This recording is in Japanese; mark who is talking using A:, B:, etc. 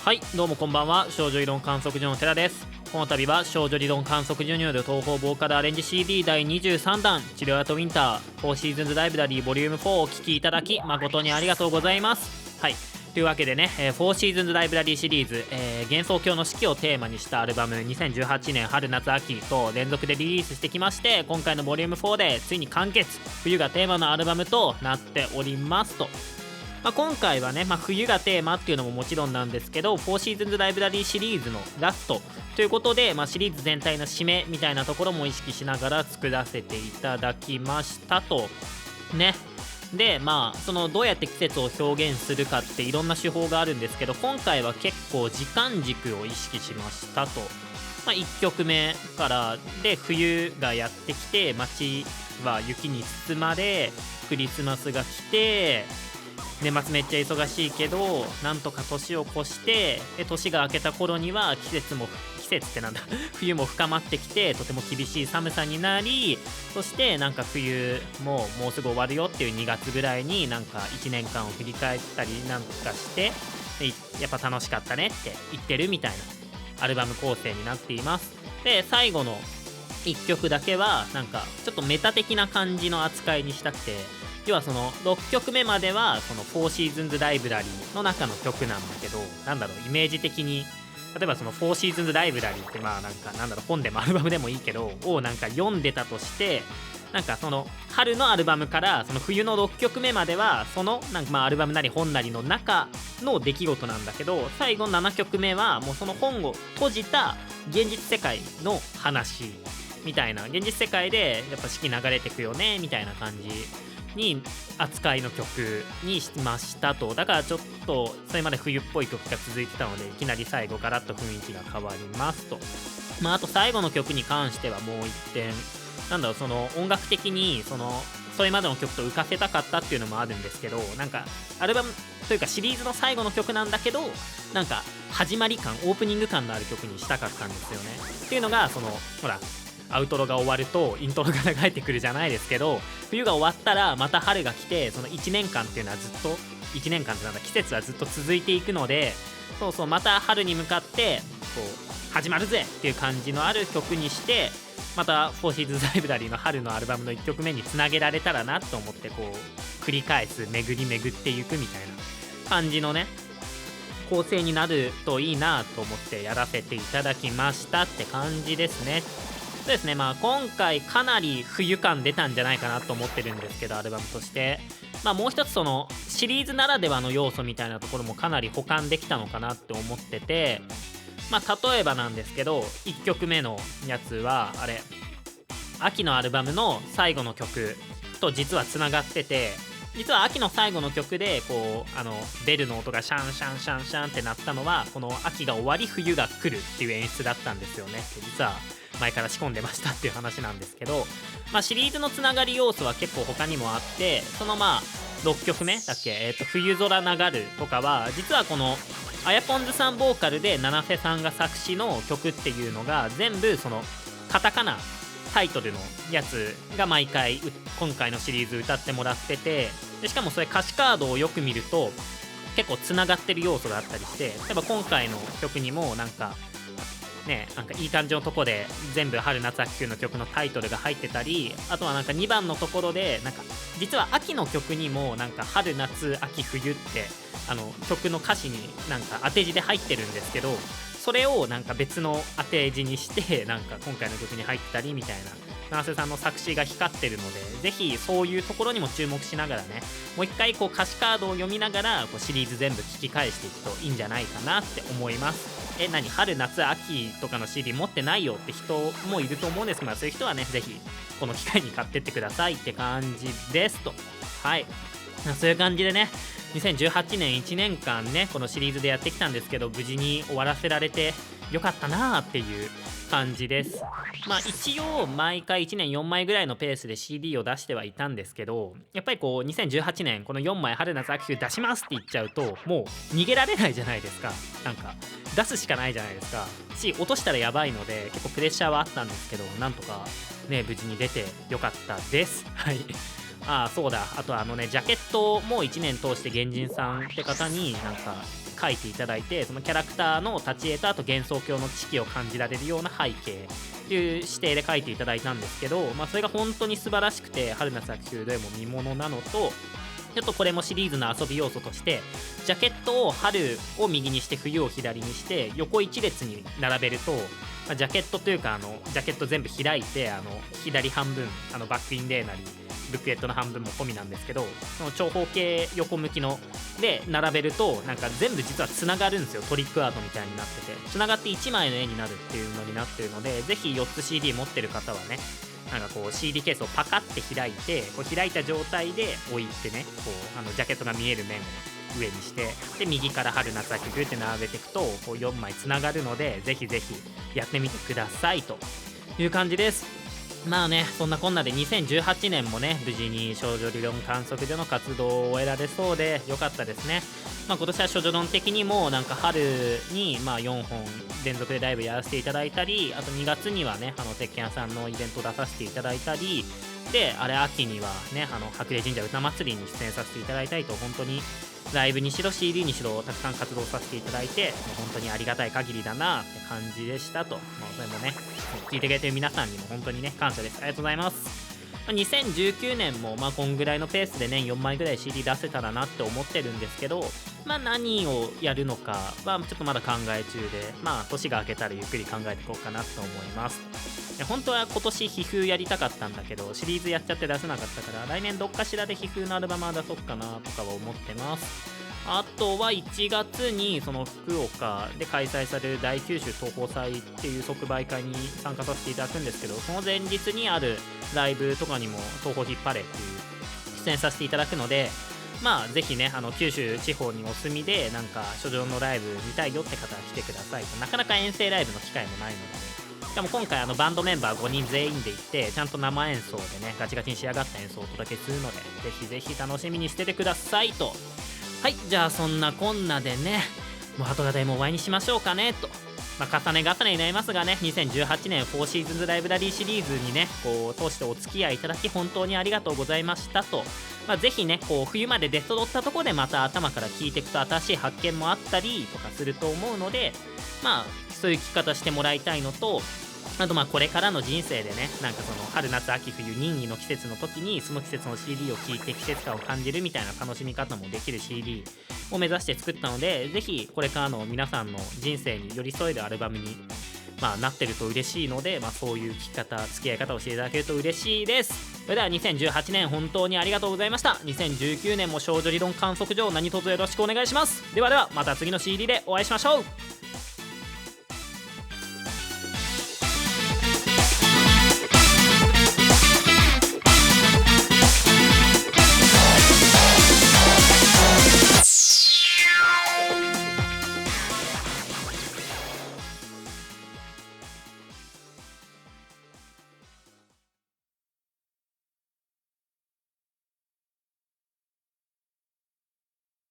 A: はい、どうもこんばんは。少女理論観測所の寺です。この度は少女理論観測所による東方ボーカルアレンジ CD 第23弾治療アートウィンター4シーズンズライブラリーボリューム4をお聴きいただき誠にありがとうございます。はい、というわけでね、4シーズンズライブラリーシリーズ、幻想郷の四季をテーマにしたアルバム2018年春夏秋と連続でリリースしてきまして、今回のボリューム4でついに完結、冬がテーマのアルバムとなっておりますと。今回はね、冬がテーマっていうのももちろんなんですけど、4シーズンズライブラリーシリーズのラストということで、シリーズ全体の締めみたいなところも意識しながら作らせていただきましたとね。でそのどうやって季節を表現するかっていろんな手法があるんですけど、今回は結構時間軸を意識しましたと。1曲目からで冬がやってきて、街は雪に包まれ、クリスマスが来て、年末めっちゃ忙しいけどなんとか年を越して、で年が明けた頃には季節ってなんだ冬も深まってきて、とても厳しい寒さになり、そして冬もうすぐ終わるよっていう2月ぐらいに1年間を振り返ったりなんかして、でやっぱ楽しかったねって言ってるみたいなアルバム構成になっています。で最後の1曲だけはちょっとメタ的な感じの扱いにしたくて、要はその6曲目まではその4シーズンズライブラリーの中の曲なんだけど、イメージ的に例えばその4シーズンズライブラリーって本でもアルバムでもいいけどを読んでたとして、その春のアルバムからその冬の6曲目まではそのアルバムなり本なりの中の出来事なんだけど、最後7曲目はもうその本を閉じた現実世界の話みたいな、現実世界でやっぱ四季流れてくよねみたいな感じに扱いの曲にしましたと。だからちょっとそれまで冬っぽい曲が続いてたので、いきなり最後ガラッと雰囲気が変わりますと。あと最後の曲に関してはもう一点その音楽的にそれまでの曲と浮かせたかったっていうのもあるんですけど、アルバムというかシリーズの最後の曲なんだけど始まり感、オープニング感のある曲にしたかったんですよね。っていうのがほらアウトロが終わるとイントロが流れてくるじゃないですけど、冬が終わったらまた春が来て、その1年間っていうのはずっと1年間って季節はずっと続いていくので、また春に向かってこう始まるぜっていう感じのある曲にして、また4シーズンズライブラリーの春のアルバムの1曲目につなげられたらなと思って、こう繰り返す、巡り巡っていくみたいな感じのね構成になるといいなと思ってやらせていただきましたって感じですね。そうですね、今回かなり冬感出たんじゃないかなと思ってるんですけど、アルバムとしてもう一つそのシリーズならではの要素みたいなところもかなり補完できたのかなって思ってて、例えばなんですけど1曲目のやつはあれ秋のアルバムの最後の曲と実はつながってて、実は秋の最後の曲でこうベルの音がシャンシャンシャンシャンってなったのは、この秋が終わり冬が来るっていう演出だったんですよね。実は前から仕込んでましたっていう話なんですけど、シリーズのつながり要素は結構他にもあって、その6曲目だっけ、冬空流るとかは実はこのあやぽんずさんボーカルで七瀬さんが作詞の曲っていうのが全部そのカタカナタイトルのやつが毎回今回のシリーズ歌ってもらってて、でしかもそれ歌詞カードをよく見ると結構つながってる要素があったりして、例えば今回の曲にもいい感じのとこで全部春夏秋冬の曲のタイトルが入ってたり、あとは2番のところで実は秋の曲にも春夏秋冬って曲の歌詞に当て字で入ってるんですけど、それを別の当て字にして今回の曲に入ってたりみたいな、七瀬さんの作詞が光ってるので、ぜひそういうところにも注目しながらね、もう一回こう歌詞カードを読みながらこうシリーズ全部聞き返していくといいんじゃないかなって思います。春夏秋とかの CD 持ってないよって人もいると思うんですけど、そういう人はねぜひこの機会に買ってってくださいって感じですと。はい、そういう感じでね、2018年1年間ねこのシリーズでやってきたんですけど、無事に終わらせられてよかったなーっていう感じです。一応毎回1年4枚ぐらいのペースで CD を出してはいたんですけど、やっぱりこう2018年この4枚春夏秋冬出しますって言っちゃうともう逃げられないじゃないですか。出すしかないじゃないですか。落としたらやばいので結構プレッシャーはあったんですけど、なんとかね無事に出てよかったです。はい。 そうだ、あとジャケットも1年通して原人さんって方になんか書いていただいて、そのキャラクターの立ち絵とあと幻想郷の知識を感じられるような背景っていう指定で書いていただいたんですけど、それが本当に素晴らしくて、春夏秋冬でも見ものなのと、ちょっとこれもシリーズの遊び要素として、ジャケットを春を右にして冬を左にして横一列に並べると、ジャケットというかジャケット全部開いて左半分バックインレーなりブックレットの半分も込みなんですけど、その長方形横向きので並べるとなんか全部実はつながるんですよ。トリックアートみたいになっててつながって1枚の絵になるっていうのになってるので、ぜひ4つ CD 持ってる方はね、なんかこう CD ケースをパカって開いて、こう開いた状態で置いてね、こうジャケットが見える面を上にして、で右から春夏秋冬って並べていくとこう4枚つながるので、ぜひぜひやってみてくださいという感じです。そんなこんなで2018年もね無事に少女理論観測所の活動を終えられそうでよかったですね。今年は少女論的にもなんか春に4本連続でライブやらせていただいたり、あと2月にはね鉄拳さんのイベント出させていただいたりで、秋にはね白麗神社歌祭りに出演させていただいたりと、本当にライブにしろ CD にしろたくさん活動させていただいて、もう本当にありがたい限りだなって感じでしたと。それもね聞いてくれてる皆さんにも本当にね感謝です。ありがとうございます。2019年もこんぐらいのペースで年4枚ぐらい CD 出せたらなって思ってるんですけど、何をやるのかはちょっとまだ考え中で、年が明けたらゆっくり考えていこうかなと思います。本当は今年皮膚やりたかったんだけどシリーズやっちゃって出せなかったから、来年どっかしらで皮膚のアルバムは出そうかなとかは思ってます。あとは1月にその福岡で開催される大九州東宝祭っていう即売会に参加させていただくんですけど、その前日にあるライブとかにも東宝引っ張れっていう出演させていただくので、ぜひね九州地方にお住みでなんか書状のライブ見たいよって方は来てくださいと。なかなか遠征ライブの機会もないので、しかも今回バンドメンバー5人全員で行ってちゃんと生演奏でねガチガチに仕上がった演奏をお届けするので、ぜひぜひ楽しみにしててくださいと。はい、じゃあそんなこんなでね、もう後がでもお会いにしましょうかねと。重ね重ねになりますがね、2018年4シーズンズライブラリーシリーズにねこう通してお付き合いいただき本当にありがとうございましたと。ぜひねこう冬まで出揃ったところでまた頭から聞いていくと新しい発見もあったりとかすると思うので、そういう聞き方してもらいたいのと、あとこれからの人生でね、なんかその春夏秋冬任意の季節の時にその季節の CD を聴いて季節感を感じるみたいな楽しみ方もできる CD を目指して作ったので、ぜひこれからの皆さんの人生に寄り添えるアルバムになってると嬉しいので、そういう聴き方付き合い方をしていただけると嬉しいです。それでは2018年本当にありがとうございました。2019年も少女理論観測所何卒よろしくお願いします。ではではまた次の CD でお会いしましょう。